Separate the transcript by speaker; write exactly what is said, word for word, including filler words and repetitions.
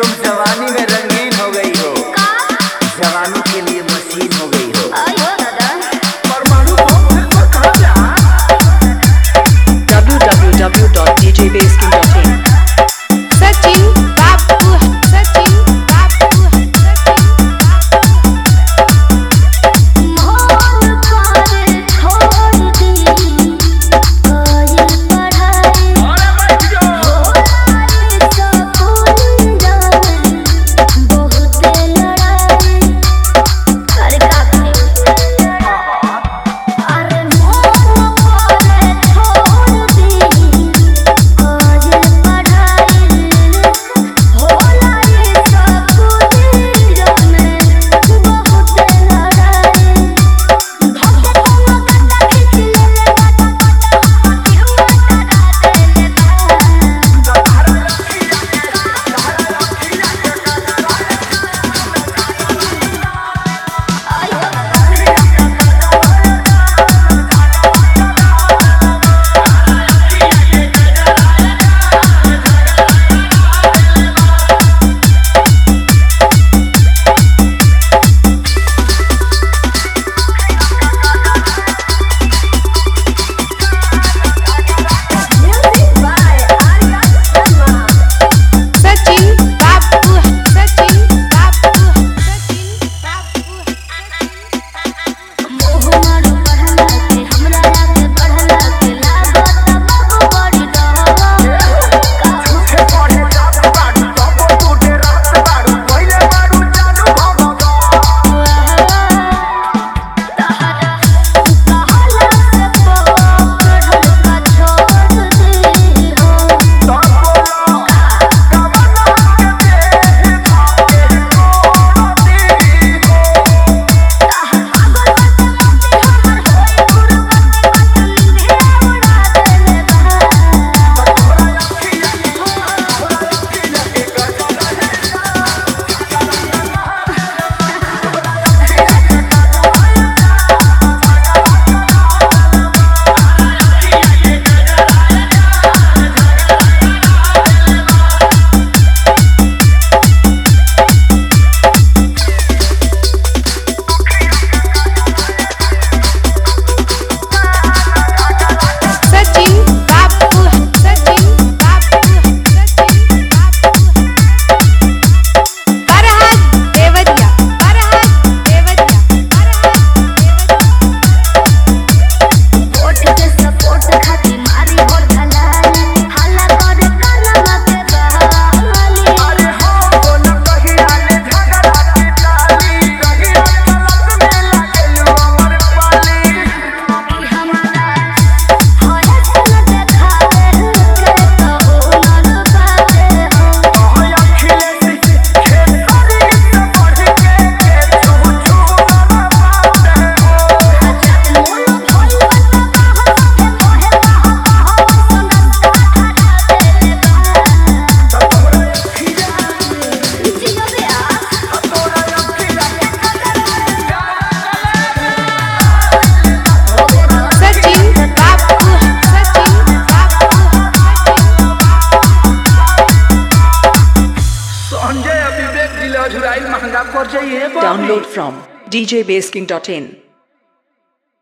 Speaker 1: तुम जवानी में रंगीन हो गई हो, जवानी के लिए मशीन हो गई हो। परमाणु
Speaker 2: w w w dot d j baskin dot in Sachin बाबू सचिन बाबू
Speaker 3: मोर पर छोड़ दी कोई पढ़ाई अरे बैठ जाओ स्कूल जाने बहुत लड़ाई अरे काफी अरे मोर पर छोड़ दी कोई पढ़ाई होला स्कूल जाने बहुत लड़ाई धोखे कोनो काटा खींच ले ले काटा काटा क्यों डरा दे ले
Speaker 2: सचिन बाबू सचिन बाबू सचिन बाबू
Speaker 3: मोह मारो पढ़ला के हमरा आगे बढ़ला के लागत बाबू बड़ी डहरा
Speaker 1: झूठे पढ़े जात बाड़ू, तब तू डेरात बाड़ू, पहिले बाड़ू जानू भगवा।
Speaker 3: तहरा कहला से पकड़ का छोड़ दी हो
Speaker 1: तब बोलो कवना के देह भागे तोड़ती हो।
Speaker 3: तहर पागल बाटे मोती हमर होई गुरबती बात निंदिया उड़ा देले बहा
Speaker 2: सचिन बाबू सचिन बाबू सचिन बाबू फरहाद देवरिया फरहाद देवरिया फरहाद देवरिया
Speaker 3: ओठ के सपोर्ट खाती मारी हो ढलाई हल्ला करे कानमा के बहाली
Speaker 1: अरे हो न कहिया ले झगड़ा की डाली, कहिया गलत में लागेलू अमर पाली।
Speaker 3: कि हमारा होया सन देखावे के तो उनन बाते हो
Speaker 1: ओहो अखिलेश खेसारी से बढ़ के के तू छूना बाटे हो।
Speaker 3: जब मोनो भइल बता बाह सके मोहे बाह बाह सुनत काटा देले बहा
Speaker 1: तब तोरा अखिया
Speaker 3: जियो बे आ
Speaker 1: तोरा अखिया
Speaker 2: सचिन बाबू सचिन बाबू
Speaker 1: संजय विवेक दिल अझुराइल महंगा पड़ जाइए।
Speaker 2: download from d j baskin dot in